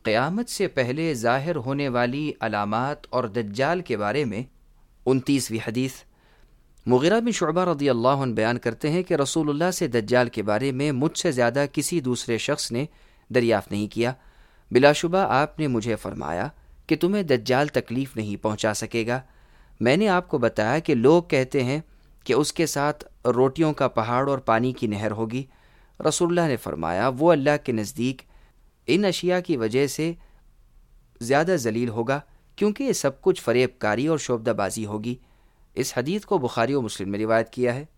क़यामत से पहले ज़ाहिर होने वाली अलामात और दज्जाल के बारे में 29वीं हदीस। मुग़ीरा बिन शुअबा रज़ियल्लाहु अन्हु बयान करते हैं कि रसूलुल्लाह से दज्जाल के बारे में मुझसे ज़्यादा किसी दूसरे शख्स ने दरियाफ़्त नहीं किया। बिलाशुबा आपने मुझे फ़रमाया कि तुम्हें दज्जाल तकलीफ़ नहीं पहुँचा सकेगा। मैंने आपको बताया कि लोग कहते हैं कि उसके साथ रोटियों का पहाड़ और पानी की नहर होगी। रसूलुल्लाह ने फ़रमाया, वो अल्लाह के नज़दीक इन अशिया की वजह से ज़्यादा जलील होगा, क्योंकि ये सब कुछ फ़रेबकारी और शोबदाबाजी होगी। इस हदीस को बुखारी और मुस्लिम में रिवायत किया है।